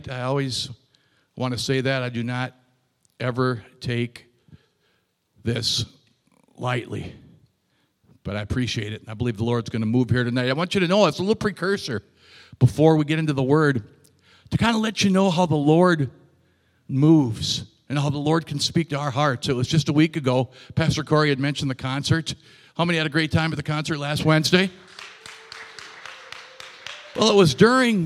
I always want to say that I do not ever take this lightly, but I appreciate it. I believe the Lord's going to move here tonight. I want you to know it's a little precursor before we get into the Word to kind of let you know how the Lord moves and how the Lord can speak to our hearts. It was just a week ago. Pastor Corey had mentioned the concert. How many had a great time at the concert last Wednesday? Well, it was during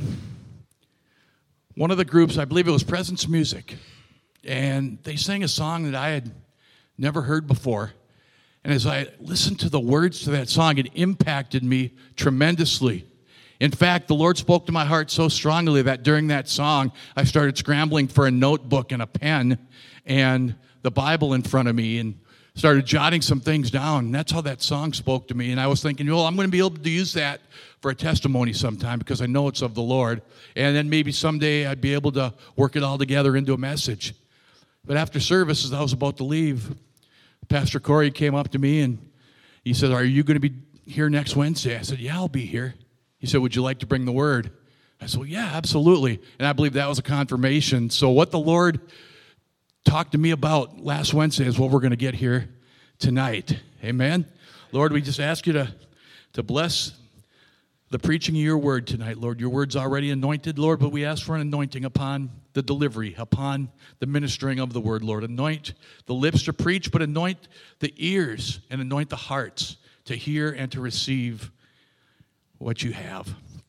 one of the groups, I believe it was Presence Music, and they sang a song that I had never heard before. And as I listened to the words to that song, it impacted me tremendously. In fact, the Lord spoke to my heart so strongly that during that song, I started scrambling for a notebook and a pen and the Bible in front of me and started jotting some things down. And that's how that song spoke to me. And I was thinking, well, I'm going to be able to use that for a testimony sometime because I know it's of the Lord. And then maybe someday I'd be able to work it all together into a message. But after service, as I was about to leave, Pastor Corey came up to me and he said, "Are you going to be here next Wednesday?" I said, "Yeah, I'll be here." He said, "Would you like to bring the word?" I said, "Well, yeah, absolutely." And I believe that was a confirmation. So what the Lord talked to me about last Wednesday is what we're going to get here tonight. Amen. Lord, we just ask you to bless the preaching of your word tonight, Lord. Your word's already anointed, Lord, but we ask for an anointing upon the delivery, upon the ministering of the word, Lord. Anoint the lips to preach, but anoint the ears and anoint the hearts to hear and to receive what you have.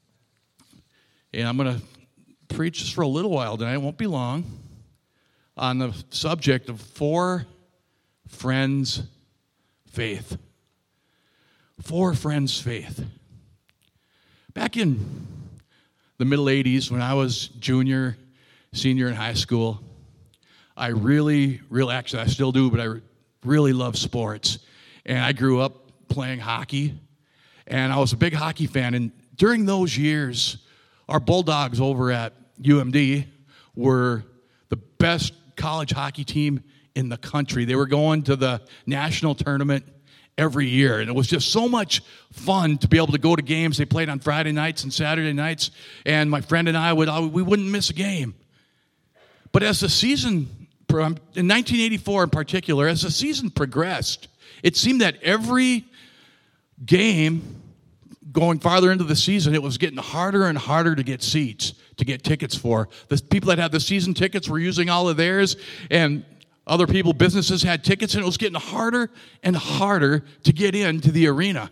And I'm going to preach just for a little while tonight. It won't be long. On the subject of 4 friends' faith. 4 friends' faith. Back in the middle 80s, when I was junior, senior in high school, I actually I still do, but I really love sports. And I grew up playing hockey, and I was a big hockey fan. And during those years, our Bulldogs over at UMD were the best college hockey team in the country. They were going to the national tournament every year, and it was just so much fun to be able to go to games. They played on Friday nights and Saturday nights, and my friend and I we wouldn't miss a game. But as the season, in 1984 in particular, as the season progressed, it seemed that every game going farther into the season, it was getting harder and harder to get seats, to get tickets for. The people that had the season tickets were using all of theirs, and other people, businesses had tickets, and it was getting harder and harder to get into the arena.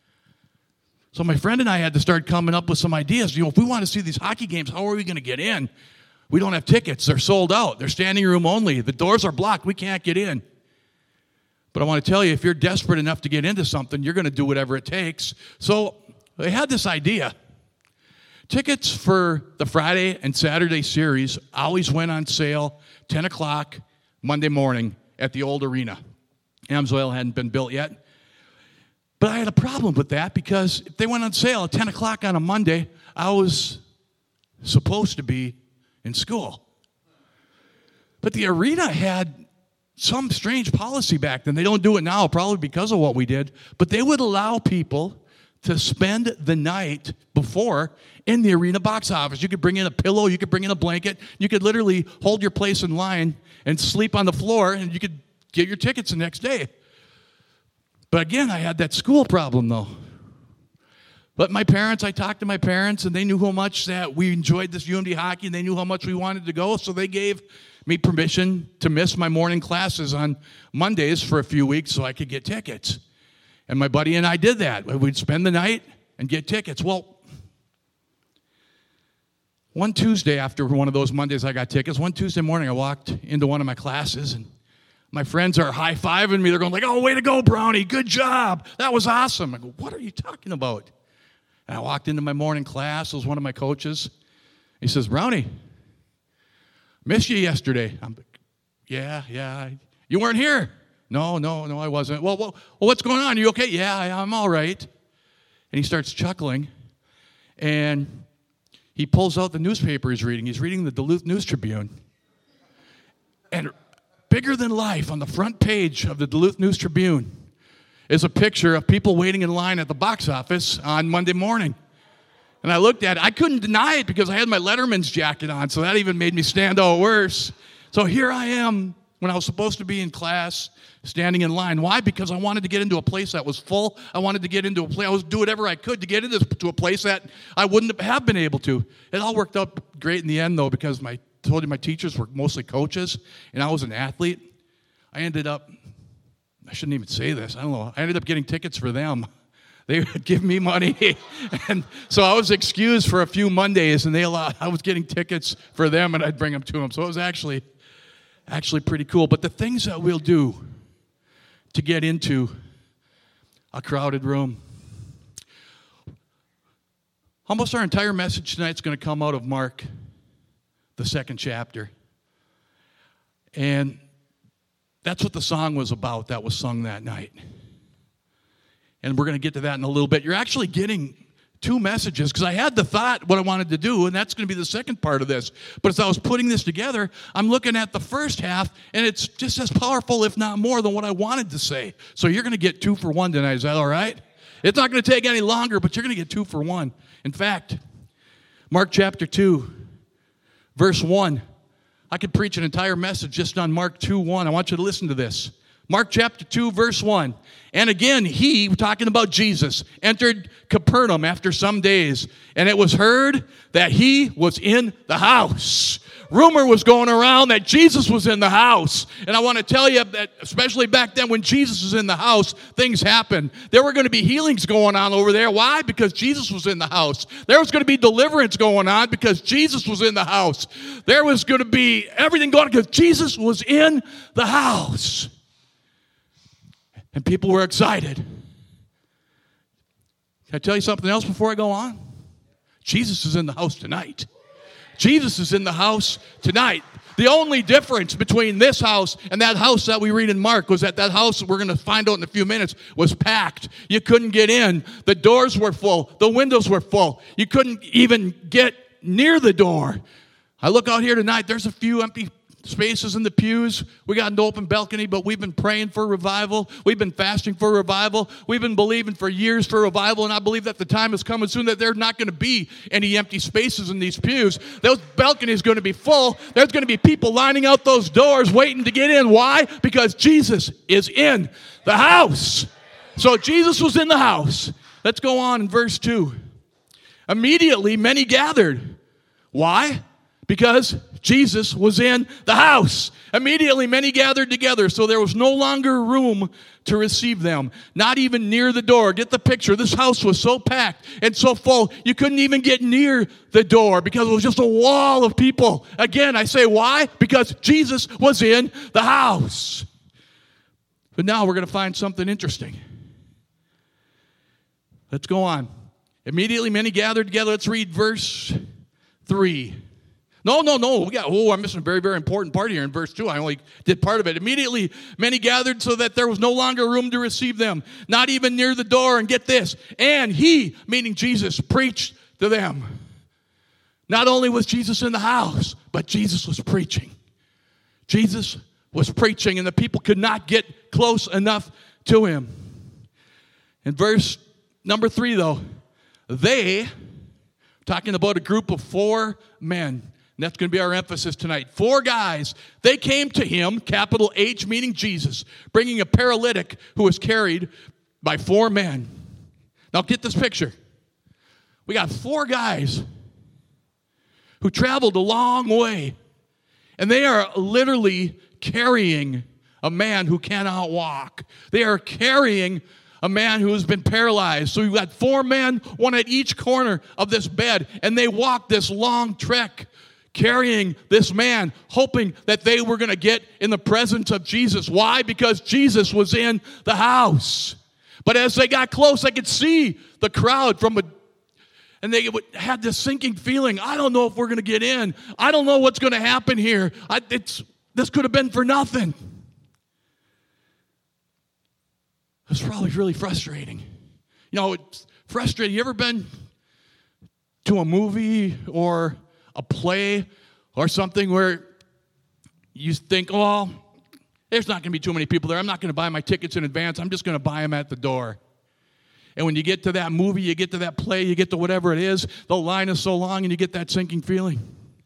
So my friend and I had to start coming up with some ideas. If we want to see these hockey games, how are we going to get in? We don't have tickets. They're sold out. They're standing room only. The doors are blocked. We can't get in. But I want to tell you, if you're desperate enough to get into something, you're going to do whatever it takes. So they had this idea. Tickets for the Friday and Saturday series always went on sale 10 o'clock Monday morning at the old arena. Amsoil hadn't been built yet. But I had a problem with that because if they went on sale at 10 o'clock on a Monday, I was supposed to be in school. But the arena had some strange policy back then. They don't do it now, probably because of what we did. But they would allow people to spend the night before in the arena box office. You could bring in a pillow, you could bring in a blanket, you could literally hold your place in line and sleep on the floor, and you could get your tickets the next day. But again, I had that school problem, though. But I talked to my parents, and they knew how much that we enjoyed this UMD hockey, and they knew how much we wanted to go, so they gave me permission to miss my morning classes on Mondays for a few weeks so I could get tickets. And my buddy and I did that. We'd spend the night and get tickets. Well, one Tuesday after one of those Mondays I got tickets, one Tuesday morning I walked into one of my classes, and my friends are high-fiving me. They're going like, "Oh, way to go, Brownie. Good job. That was awesome." I go, "What are you talking about?" And I walked into my morning class. It was one of my coaches. He says, "Brownie, missed you yesterday." I'm like, Yeah. You weren't here. No, I wasn't. Well, what's going on? Are you okay? Yeah, I'm all right. And he starts chuckling, and he pulls out the newspaper he's reading. He's reading the Duluth News-Tribune. And bigger than life on the front page of the Duluth News-Tribune is a picture of people waiting in line at the box office on Monday morning. And I looked at it. I couldn't deny it because I had my Letterman's jacket on, so that even made me stand out worse. So here I am when I was supposed to be in class, standing in line. Why? Because I wanted to get into a place that was full. I wanted to get into a place. I was do whatever I could to get into a place that I wouldn't have been able to. It all worked out great in the end, though, because I told you my teachers were mostly coaches, and I was an athlete. I ended up, I shouldn't even say this, I don't know. I ended up getting tickets for them. They would give me money, and so I was excused for a few Mondays, and I was getting tickets for them, and I'd bring them to them. So it was actually pretty cool. But the things that we'll do to get into a crowded room. Almost our entire message tonight is going to come out of Mark, the 2nd chapter. And that's what the song was about that was sung that night. And we're going to get to that in a little bit. You're actually getting 2 messages because I had the thought what I wanted to do, and that's going to be the second part of this. But as I was putting this together, I'm looking at the first half, and it's just as powerful, if not more, than what I wanted to say. So you're going to get 2 for 1 tonight. Is that all right? It's not going to take any longer, but you're going to get 2 for 1. In fact, Mark chapter 2, verse 1. I could preach an entire message just on Mark 2:1. I want you to listen to this. Mark chapter 2, verse 1. And again, he, talking about Jesus, entered Capernaum after some days, and it was heard that he was in the house. Rumor was going around that Jesus was in the house. And I want to tell you that, especially back then when Jesus was in the house, things happened. There were going to be healings going on over there. Why? Because Jesus was in the house. There was going to be deliverance going on because Jesus was in the house. There was going to be everything going on because Jesus was in the house. And people were excited. Can I tell you something else before I go on? Jesus is in the house tonight. Jesus is in the house tonight. The only difference between this house and that house that we read in Mark was that house, we're going to find out in a few minutes, was packed. You couldn't get in. The doors were full. The windows were full. You couldn't even get near the door. I look out here tonight, there's a few empty spaces in the pews. We got an open balcony, but we've been praying for revival. We've been fasting for revival. We've been believing for years for revival, and I believe that the time is coming soon that there's not going to be any empty spaces in these pews. Those balconies are going to be full. There's going to be people lining out those doors waiting to get in. Why? Because Jesus is in the house. So Jesus was in the house. Let's go on in verse 2. Immediately, many gathered. Why? Because Jesus was in the house. Immediately, many gathered together, so there was no longer room to receive them, not even near the door. Get the picture. This house was so packed and so full, you couldn't even get near the door because it was just a wall of people. Again, I say why? Because Jesus was in the house. But now we're going to find something interesting. Let's go on. Immediately, many gathered together. Let's read verse 3. No. I'm missing a very, very important part here in verse 2. I only did part of it. Immediately, many gathered so that there was no longer room to receive them, not even near the door. And get this, and he, meaning Jesus, preached to them. Not only was Jesus in the house, but Jesus was preaching. Jesus was preaching, and the people could not get close enough to him. In verse number 3, though, they, talking about a group of 4 men, and that's going to be our emphasis tonight. 4 guys, they came to him, capital H, meaning Jesus, bringing a paralytic who was carried by 4 men. Now get this picture. We got 4 guys who traveled a long way, and they are literally carrying a man who cannot walk. They are carrying a man who has been paralyzed. So we've got 4 men, one at each corner of this bed, and they walked this long trek carrying this man, hoping that they were going to get in the presence of Jesus. Why? Because Jesus was in the house. But as they got close, they could see the crowd and they had this sinking feeling, I don't know if we're going to get in. I don't know what's going to happen here. This could have been for nothing. It's probably really frustrating. You know, it's frustrating. You ever been to a movie or a play or something where you think, oh, there's not going to be too many people there. I'm not going to buy my tickets in advance. I'm just going to buy them at the door. And when you get to that movie, you get to that play, you get to whatever it is, the line is so long and you get that sinking feeling.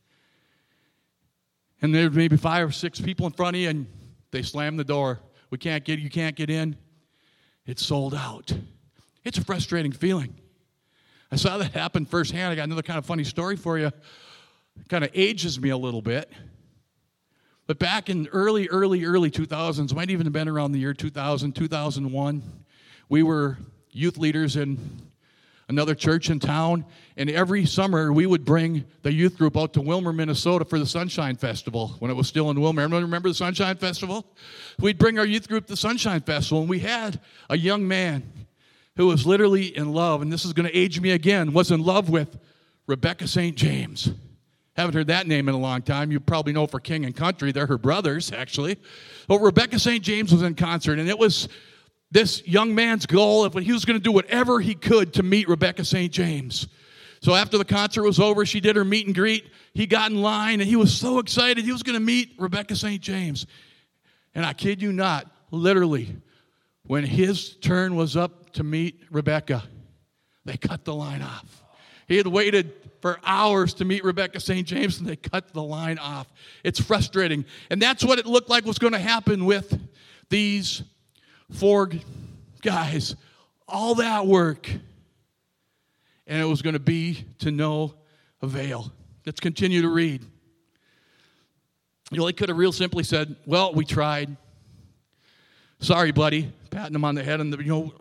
And there's maybe 5 or 6 people in front of you and they slam the door. You can't get in. It's sold out. It's a frustrating feeling. I saw that happen firsthand. I got another kind of funny story for you. It kind of ages me a little bit. But back in early 2000s, might even have been around the year 2000, 2001, we were youth leaders in another church in town, and every summer we would bring the youth group out to Willmar, Minnesota for the Sunshine Festival when it was still in Willmar. Everyone remember the Sunshine Festival? We'd bring our youth group to the Sunshine Festival, and we had a young man who was literally in love, and this is going to age me again, was in love with Rebecca St. James. Haven't heard that name in a long time. You probably know for King and Country. They're her brothers, actually. But Rebecca St. James was in concert, and it was this young man's goal if he was going to do whatever he could to meet Rebecca St. James. So after the concert was over, she did her meet and greet. He got in line, and he was so excited he was going to meet Rebecca St. James. And I kid you not, literally, when his turn was up to meet Rebecca, they cut the line off. He had waited for hours to meet Rebecca St. James, and they cut the line off. It's frustrating. And that's what it looked like was going to happen with these 4 guys. All that work, and it was going to be to no avail. Let's continue to read. They could have real simply said, well, we tried. Sorry, buddy. Patting him on the head. And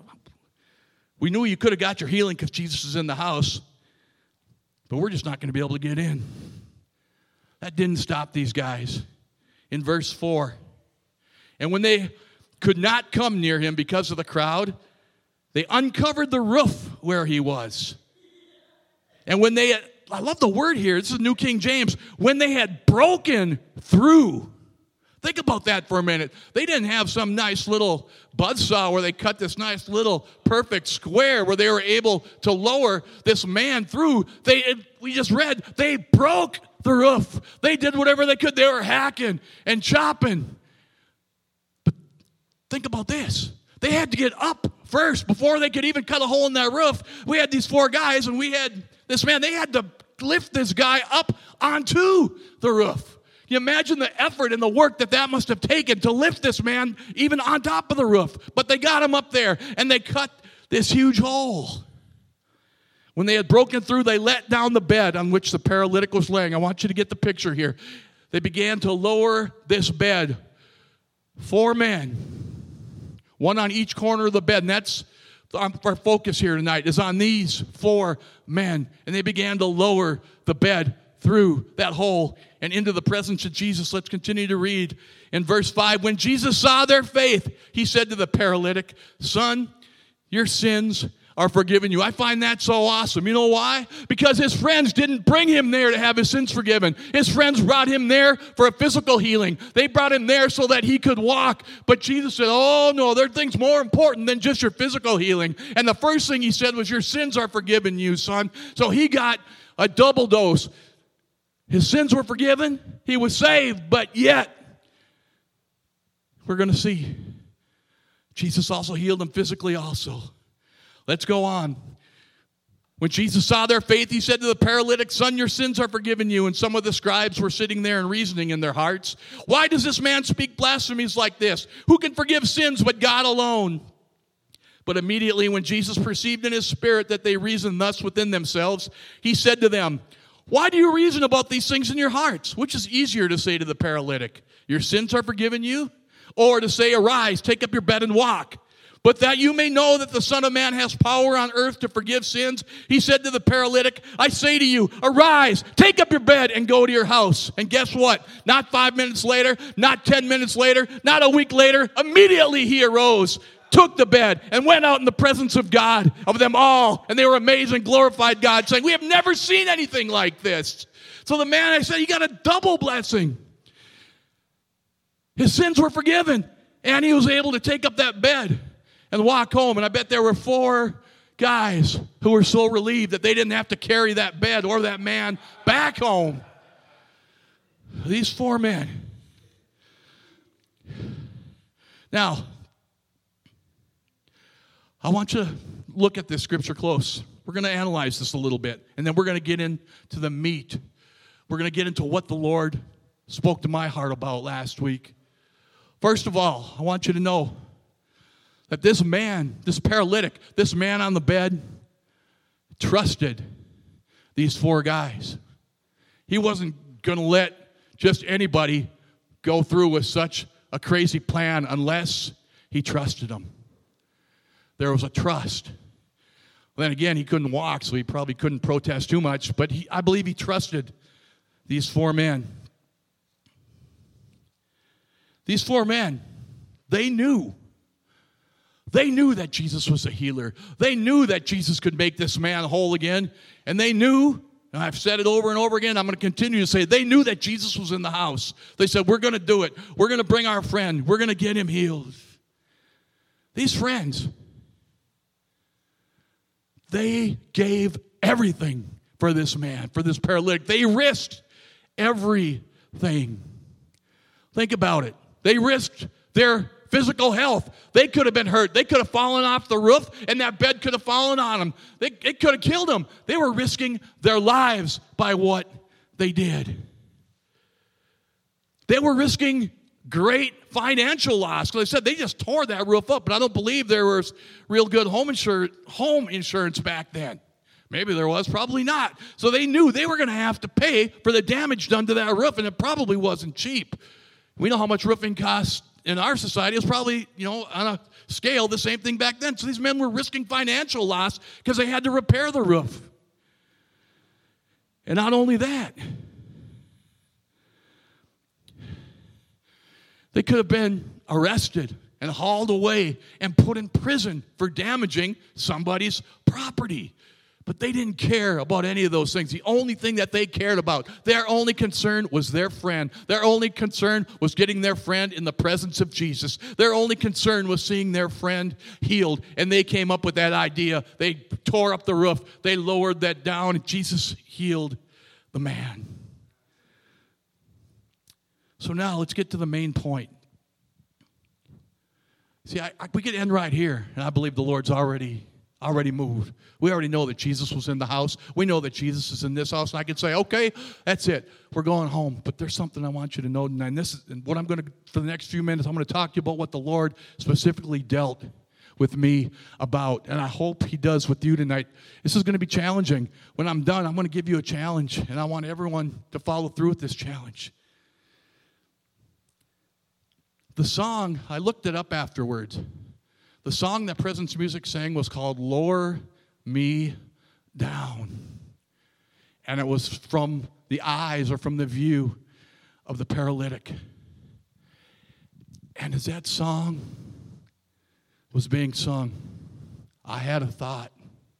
we knew you could have got your healing because Jesus is in the house, but we're just not going to be able to get in. That didn't stop these guys. In verse 4, and when they could not come near him because of the crowd, they uncovered the roof where he was. And when they had, I love the word here, this is New King James, when they had broken through. Think about that for a minute. They didn't have some nice little buzzsaw where they cut this nice little perfect square where they were able to lower this man through. We just read, they broke the roof. They did whatever they could. They were hacking and chopping. But think about this. They had to get up first before they could even cut a hole in that roof. We had these 4 guys, and we had this man. They had to lift this guy up onto the roof. You imagine the effort and the work that must have taken to lift this man even on top of the roof. But they got him up there, and they cut this huge hole. When they had broken through, they let down the bed on which the paralytic was laying. I want you to get the picture here. They began to lower this bed. 4 men, 1 on each corner of the bed. And that's our focus here tonight, is on these 4 men. And they began to lower the bed through that hole and into the presence of Jesus. Let's continue to read in verse 5. When Jesus saw their faith, he said to the paralytic, son, your sins are forgiven you. I find that so awesome. You know why? Because his friends didn't bring him there to have his sins forgiven. His friends brought him there for a physical healing. They brought him there so that he could walk. But Jesus said, oh no, there are things more important than just your physical healing. And the first thing he said was, your sins are forgiven you, son. So he got a double dose. His sins were forgiven. He was saved, but yet, we're going to see, Jesus also healed him physically also. Let's go on. When Jesus saw their faith, he said to the paralytic, son, your sins are forgiven you. And some of the scribes were sitting there and reasoning in their hearts, why does this man speak blasphemies like this? Who can forgive sins but God alone? But immediately when Jesus perceived in his spirit that they reasoned thus within themselves, he said to them, why do you reason about these things in your hearts? Which is easier to say to the paralytic, your sins are forgiven you? Or to say, arise, take up your bed and walk. But that you may know that the Son of Man has power on earth to forgive sins, he said to the paralytic, I say to you, arise, take up your bed and go to your house. And guess what? Not 5 minutes later, not 10 minutes later, not a week later, immediately he arose, took the bed, and went out in the presence of God, of them all. And they were amazed and glorified God, saying, we have never seen anything like this. So the man, I said, he got a double blessing. His sins were forgiven, and he was able to take up that bed and walk home. And I bet there were 4 guys who were so relieved that they didn't have to carry that bed or that man back home. These 4 men. Now, I want you to look at this scripture close. We're going to analyze this a little bit, and then we're going to get into the meat. We're going to get into what the Lord spoke to my heart about last week. First of all, I want you to know that this man, this paralytic, this man on the bed, trusted these four guys. He wasn't going to let just anybody go through with such a crazy plan unless he trusted them. There was a trust. Then again, he couldn't walk, so he probably couldn't protest too much, but I believe he trusted these four men. These four men, they knew that Jesus was a healer. They knew that Jesus could make this man whole again. And they knew, and I've said it over and over again, I'm going to continue to say it, they knew that Jesus was in the house. They said, we're going to do it. We're going to bring our friend. We're going to get him healed. These friends, they gave everything for this man, for this paralytic. They risked everything. Think about it. They risked their physical health. They could have been hurt. They could have fallen off the roof, and that bed could have fallen on them. It could have killed them. They were risking their lives by what they did. They were risking great financial loss. Because I said they just tore that roof up, but I don't believe there was real good home insurance back then. Maybe there was, probably not. So they knew they were going to have to pay for the damage done to that roof, and it probably wasn't cheap. We know how much roofing costs in our society. It was probably, on a scale, the same thing back then. So these men were risking financial loss because they had to repair the roof. And not only that, they could have been arrested and hauled away and put in prison for damaging somebody's property. But they didn't care about any of those things. The only thing that they cared about, their only concern was their friend. Their only concern was getting their friend in the presence of Jesus. Their only concern was seeing their friend healed. And they came up with that idea. They tore up the roof. They lowered that down, and Jesus healed the man. So now let's get to the main point. See, we could end right here, and I believe the Lord's already moved. We already know that Jesus was in the house. We know that Jesus is in this house. And I can say, okay, that's it. We're going home. But there's something I want you to know tonight. And what I'm going to, for the next few minutes, I'm going to talk to you about what the Lord specifically dealt with me about. And I hope he does with you tonight. This is going to be challenging. When I'm done, I'm going to give you a challenge. And I want everyone to follow through with this challenge. The song, I looked it up afterwards. The song that Presence Music sang was called Lower Me Down. And it was from the eyes or from the view of the paralytic. And as that song was being sung, I had a thought.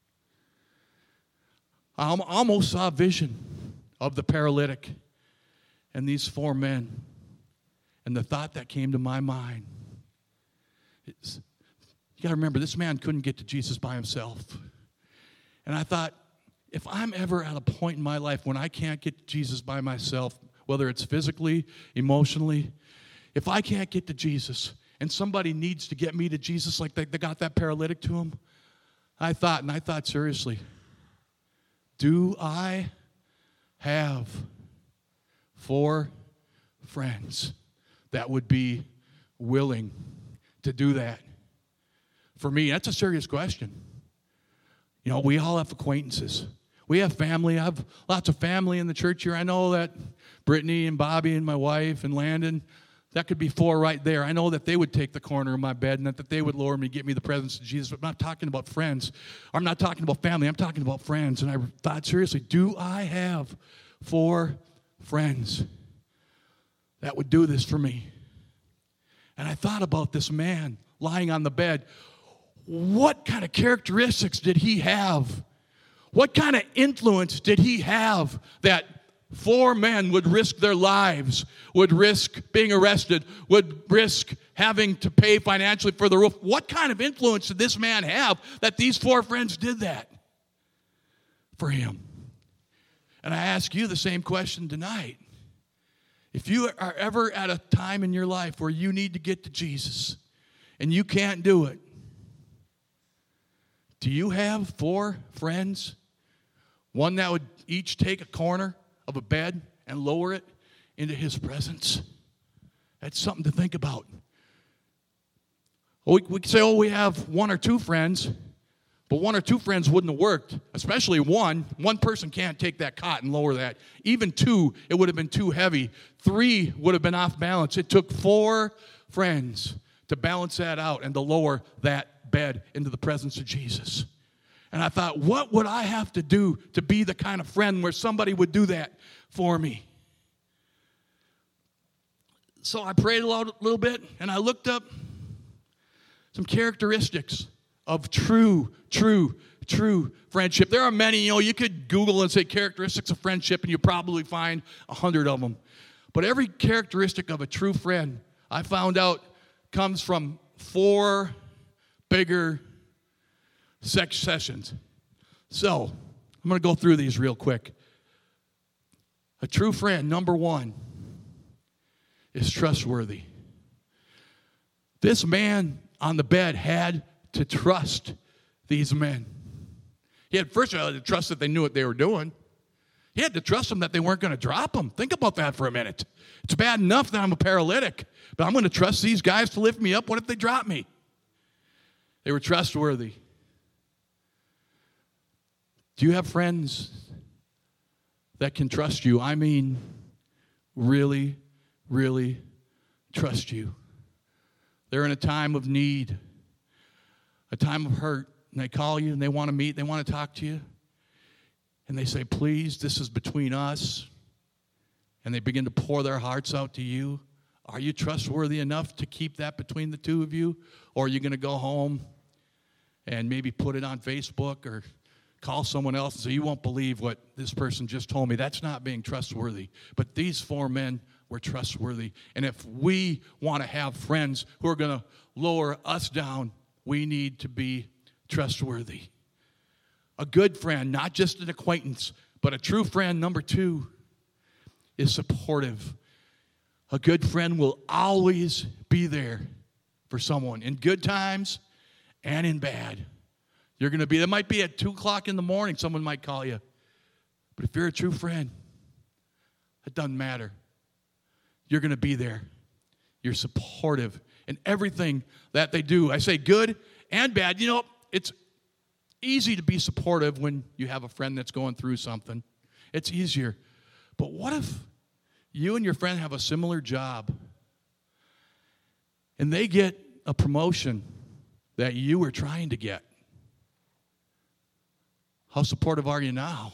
I almost saw a vision of the paralytic and these four men. And the thought that came to my mind is, you got to remember, this man couldn't get to Jesus by himself. And I thought, if I'm ever at a point in my life when I can't get to Jesus by myself, whether it's physically, emotionally, if I can't get to Jesus and somebody needs to get me to Jesus like they got that paralytic to him, I thought seriously, do I have four friends that would be willing to do that? For me, that's a serious question. We all have acquaintances. We have family. I have lots of family in the church here. I know that Brittany and Bobby and my wife and Landon, that could be four right there. I know that they would take the corner of my bed and that they would lower me, get me the presence of Jesus. But I'm not talking about friends. I'm not talking about family. I'm talking about friends. And I thought, seriously, do I have four friends that would do this for me? And I thought about this man lying on the bed. What kind of characteristics did he have? What kind of influence did he have that four men would risk their lives, would risk being arrested, would risk having to pay financially for the roof? What kind of influence did this man have that these four friends did that for him? And I ask you the same question tonight. If you are ever at a time in your life where you need to get to Jesus and you can't do it, Do you have 4 friends? One that would each take a corner of a bed and lower it into his presence? That's something to think about. We could say, we have 1 or 2 friends, but 1 or 2 friends wouldn't have worked, especially one. One person can't take that cot and lower that. Even 2, it would have been too heavy. 3 would have been off balance. It took 4 friends to balance that out and to lower that bed into the presence of Jesus. And I thought, what would I have to do to be the kind of friend where somebody would do that for me? So I prayed a little bit, and I looked up some characteristics of true friendship. There are many, you could Google and say characteristics of friendship, and you probably find 100 of them. But every characteristic of a true friend, I found out, comes from 4 bigger sessions. So, I'm going to go through these real quick. A true friend, number 1, is trustworthy. This man on the bed had to trust these men. He had first of all to trust that they knew what they were doing. He had to trust them that they weren't going to drop him. Think about that for a minute. It's bad enough that I'm a paralytic, but I'm going to trust these guys to lift me up. What if they drop me? They were trustworthy. Do you have friends that can trust you? I mean, really, really trust you. They're in a time of need, a time of hurt, and they call you and they want to meet, they want to talk to you. And they say, please, this is between us. And they begin to pour their hearts out to you. Are you trustworthy enough to keep that between the two of you? Or are you going to go home and maybe put it on Facebook or call someone else and say, you won't believe what this person just told me? That's not being trustworthy. But these 4 men were trustworthy. And if we want to have friends who are going to lower us down, we need to be trustworthy. A good friend, not just an acquaintance, but a true friend, number 2, is supportive. A good friend will always be there for someone in good times and in bad. You're going to be, it might be at 2 o'clock in the morning, someone might call you. But if you're a true friend, it doesn't matter. You're going to be there. You're supportive in everything that they do. I say good and bad. It's easy to be supportive when you have a friend that's going through something. It's easier. But what if you and your friend have a similar job and they get a promotion that you were trying to get? How supportive are you now?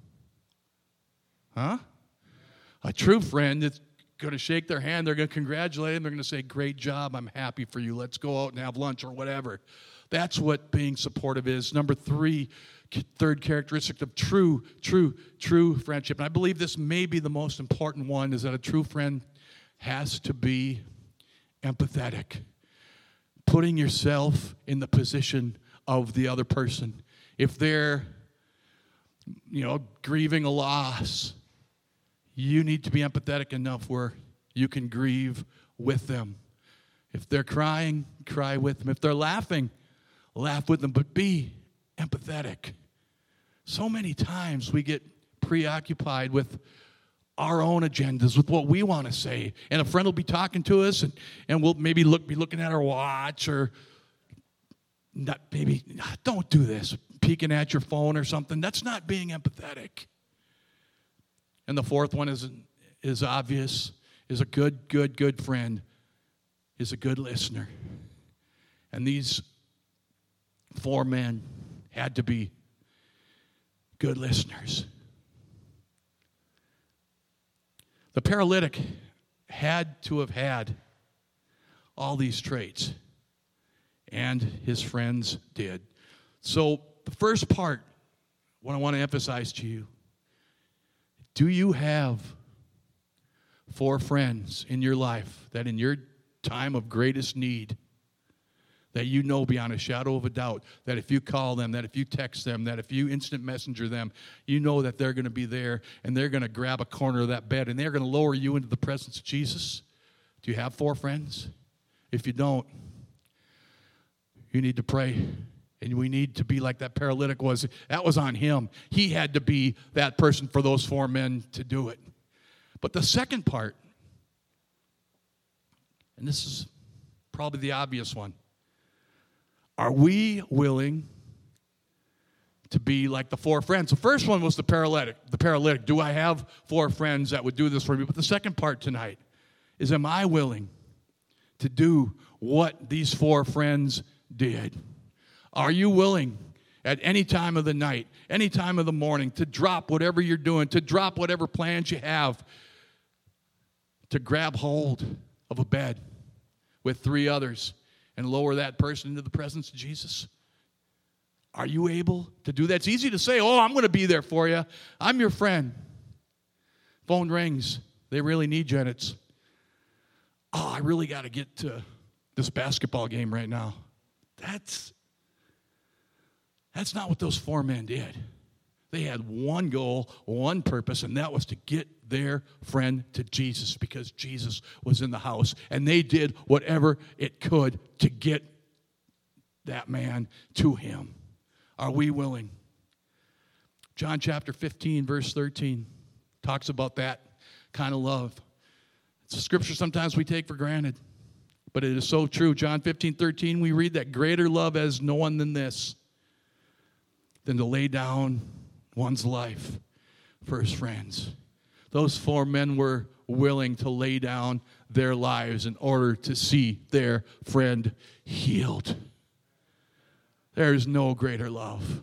Huh? A true friend is going to shake their hand. They're going to congratulate them. They're going to say, great job. I'm happy for you. Let's go out and have lunch or whatever. That's what being supportive is. Number 3, third characteristic of true friendship. And I believe this may be the most important one, is that a true friend has to be empathetic. Putting yourself in the position of the other person. If they're, grieving a loss, you need to be empathetic enough where you can grieve with them. If they're crying, cry with them. If they're laughing, laugh with them, but be empathetic. So many times we get preoccupied with our own agendas, with what we want to say. And a friend will be talking to us, and we'll maybe be looking at our watch, or don't do this, peeking at your phone or something. That's not being empathetic. And the 4th one is obvious, is a good friend, is a good listener. And these 4 men had to be good listeners. The paralytic had to have had all these traits, and his friends did. So the first part, what I want to emphasize to you, do you have 4 friends in your life that in your time of greatest need, that you know beyond a shadow of a doubt, that if you call them, that if you text them, that if you instant messenger them, you know that they're going to be there and they're going to grab a corner of that bed and they're going to lower you into the presence of Jesus? Do you have 4 friends? If you don't, you need to pray And we need to be like that paralytic was. That was on him. He had to be that person for those 4 men to do it. But the second part, and this is probably the obvious one, are we willing to be like the 4 friends? The first one was the paralytic. The paralytic. Do I have 4 friends that would do this for me? But the second part tonight is, am I willing to do what these 4 friends did? Are you willing at any time of the night, any time of the morning, to drop whatever you're doing, to drop whatever plans you have, to grab hold of a bed with 3 others and lower that person into the presence of Jesus? Are you able to do that? It's easy to say, oh, I'm going to be there for you. I'm your friend. Phone rings. They really need you, and it's, oh, I really got to get to this basketball game right now. That's not what those 4 men did. They had one goal, one purpose, and that was to get their friend to Jesus, because Jesus was in the house. And they did whatever it could to get that man to him. Are we willing? John chapter 15, verse 13 talks about that kind of love. It's a scripture sometimes we take for granted, but it is so true. John 15:13, we read that greater love has no one than this, than to lay down one's life for his friends. Those 4 men were willing to lay down their lives in order to see their friend healed. There is no greater love.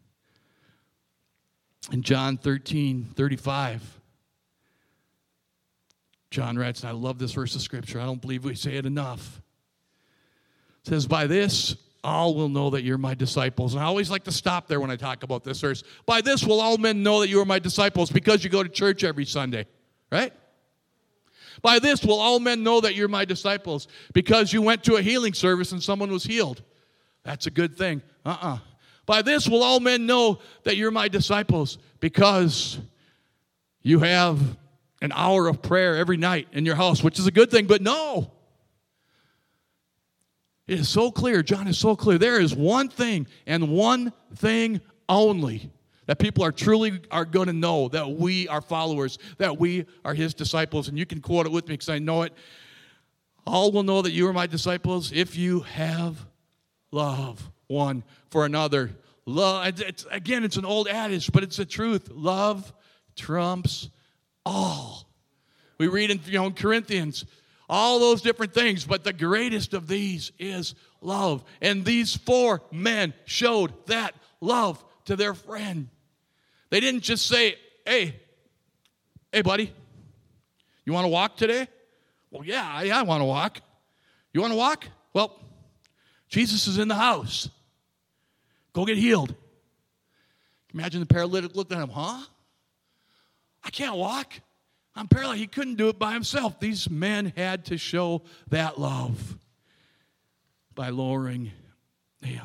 In John 13:35, John writes, and I love this verse of Scripture. I don't believe we say it enough. It says, by this, all will know that you're my disciples. And I always like to stop there when I talk about this verse. By this will all men know that you are my disciples, because you go to church every Sunday, right? By this will all men know that you're my disciples, because you went to a healing service and someone was healed. That's a good thing. By this will all men know that you're my disciples, because you have an hour of prayer every night in your house, which is a good thing, but no. It is so clear, John is so clear. There is one thing and one thing only that people are truly going to know, that we are followers, that we are his disciples. And you can quote it with me because I know it. All will know that you are my disciples if you have love one for another. Love, it's an old adage, but it's the truth. Love trumps all. We read in Corinthians, all those different things, but the greatest of these is love. And these 4 men showed that love to their friend. They didn't just say, hey, buddy, you want to walk today? Well, yeah, I want to walk. You want to walk? Well, Jesus is in the house. Go get healed. Imagine the paralytic looked at him, huh? I can't walk. I'm paralyzed. He couldn't do it by himself. These men had to show that love by lowering him.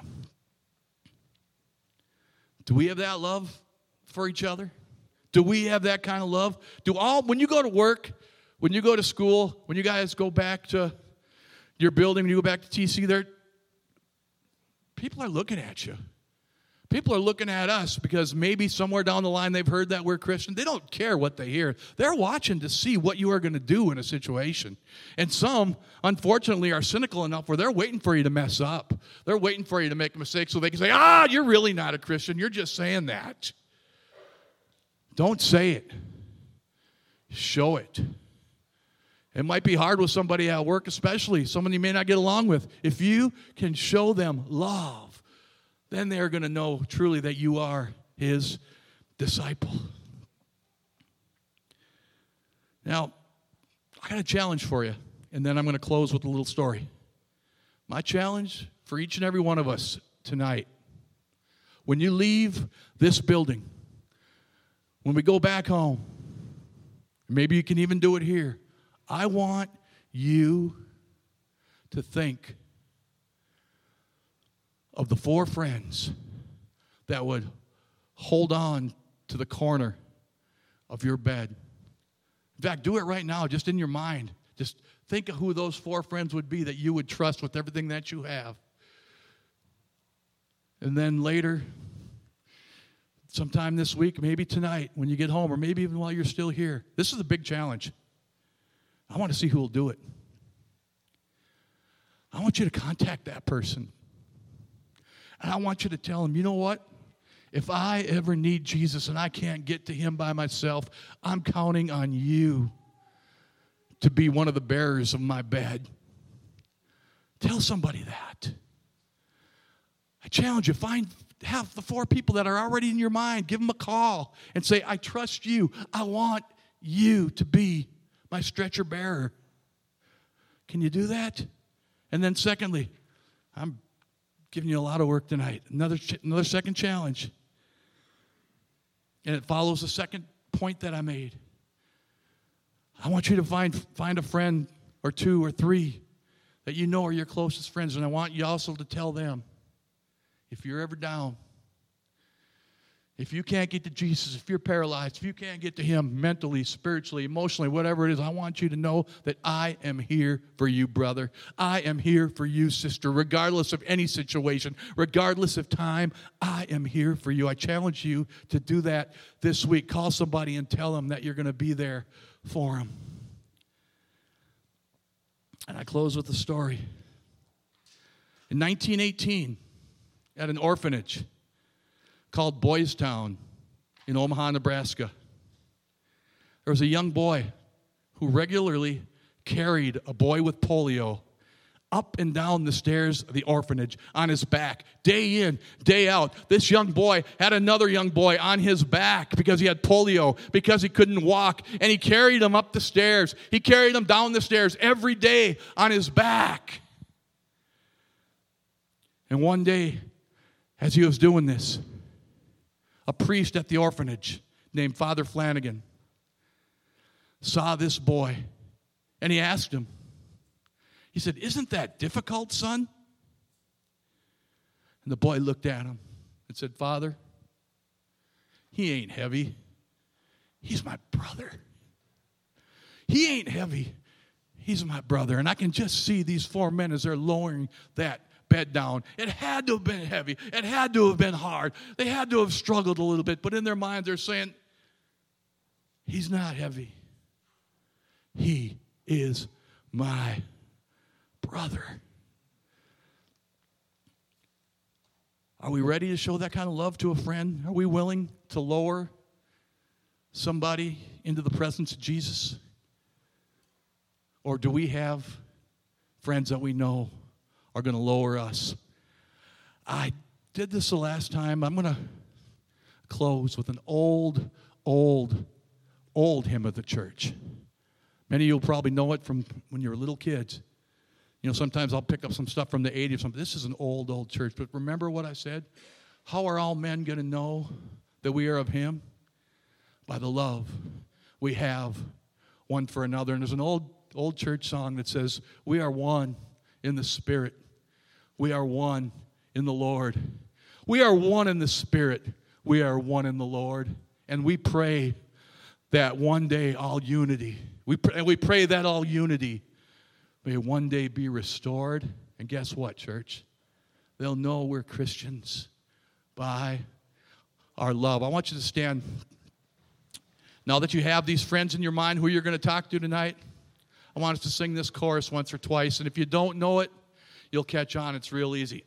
Do we have that love for each other? Do we have that kind of love? When you go to work, when you go to school, when you guys go back to your building, when you go back to TC, people are looking at you. People are looking at us because maybe somewhere down the line they've heard that we're Christian. They don't care what they hear. They're watching to see what you are going to do in a situation. And some, unfortunately, are cynical enough where they're waiting for you to mess up. They're waiting for you to make a mistake so they can say, you're really not a Christian. You're just saying that. Don't say it. Show it. It might be hard with somebody at work, especially someone you may not get along with. If you can show them love, then they're going to know truly that you are his disciple. Now, I got a challenge for you, and then I'm going to close with a little story. My challenge for each and every one of us tonight, when you leave this building, when we go back home, maybe you can even do it here, I want you to think of the 4 friends that would hold on to the corner of your bed. In fact, do it right now, just in your mind. Just think of who those 4 friends would be that you would trust with everything that you have. And then later, sometime this week, maybe tonight when you get home, or maybe even while you're still here, this is a big challenge. I want to see who will do it. I want you to contact that person. And I want you to tell them, you know what? If I ever need Jesus and I can't get to him by myself, I'm counting on you to be one of the bearers of my bed. Tell somebody that. I challenge you, have the 4 people that are already in your mind, give them a call and say, I trust you. I want you to be my stretcher bearer. Can you do that? And then secondly, I'm giving you a lot of work tonight. Another second challenge. And it follows the second point that I made. I want you to find a friend or 2 or 3 that you know are your closest friends. And I want you also to tell them, if you're ever down, if you can't get to Jesus, if you're paralyzed, if you can't get to him mentally, spiritually, emotionally, whatever it is, I want you to know that I am here for you, brother. I am here for you, sister, regardless of any situation, regardless of time, I am here for you. I challenge you to do that this week. Call somebody and tell them that you're going to be there for them. And I close with a story. In 1918, at an orphanage called Boys Town in Omaha, Nebraska, there was a young boy who regularly carried a boy with polio up and down the stairs of the orphanage on his back, day in, day out. This young boy had another young boy on his back because he had polio, because he couldn't walk, and he carried him up the stairs. He carried him down the stairs every day on his back. And one day, as he was doing this, a priest at the orphanage named Father Flanagan saw this boy, and he asked him, he said, "Isn't that difficult, son?" And the boy looked at him and said, "Father, he ain't heavy. He's my brother. He ain't heavy. He's my brother." And I can just see these 4 men as they're lowering that bed down. It had to have been heavy. It had to have been hard. They had to have struggled a little bit. But in their minds, they're saying, he's not heavy. He is my brother. Are we ready to show that kind of love to a friend? Are we willing to lower somebody into the presence of Jesus? Or do we have friends that we know are going to lower us? I did this the last time. I'm going to close with an old hymn of the church. Many of you will probably know it from when you were little kids. You know, sometimes I'll pick up some stuff from the 80s. This is an old church. But remember what I said? How are all men going to know that we are of him? By the love we have one for another. And there's an old church song that says, we are one in the Spirit. We are one in the Lord. We are one in the Spirit. We are one in the Lord. And we pray that one day all unity, we pray that all unity may one day be restored. And guess what, church? They'll know we're Christians by our love. I want you to stand. Now that you have these friends in your mind who you're going to talk to tonight, I want us to sing this chorus once or twice. And if you don't know it, you'll catch on. It's real easy.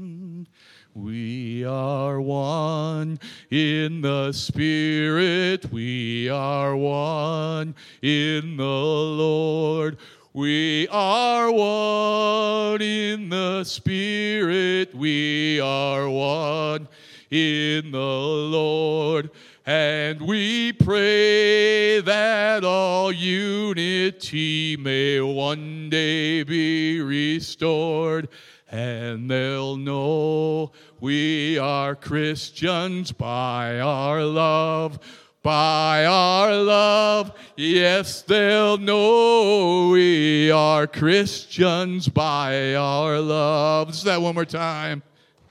We are one in the Spirit. We are one in the Lord. We are one in the Spirit. We are one in the Lord. And we pray that all unity may one day be restored. And they'll know we are Christians by our love. By our love, yes, they'll know we are Christians by our love. Let's do that one more time.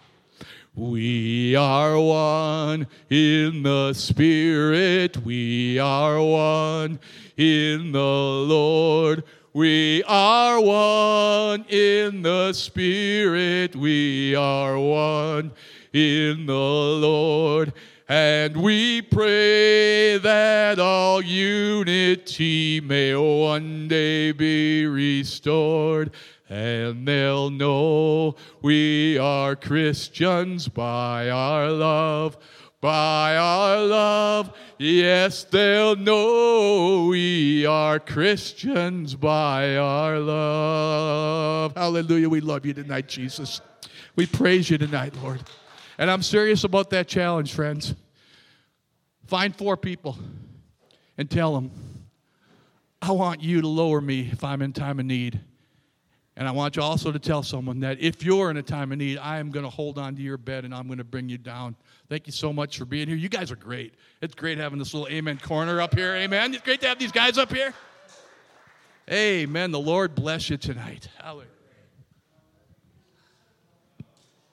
We are one in the Spirit. We are one in the Lord. We are one in the Spirit. We are one in the Lord. And we pray that all unity may one day be restored. And they'll know we are Christians by our love. By our love, yes, they'll know we are Christians by our love. Hallelujah, we love you tonight, Jesus. We praise you tonight, Lord. And I'm serious about that challenge, friends. Find 4 people and tell them, I want you to lower me if I'm in time of need. And I want you also to tell someone that if you're in a time of need, I am going to hold on to your bed and I'm going to bring you down. Thank you so much for being here. You guys are great. It's great having this little amen corner up here. Amen. It's great to have these guys up here. Amen. The Lord bless you tonight. Hallelujah.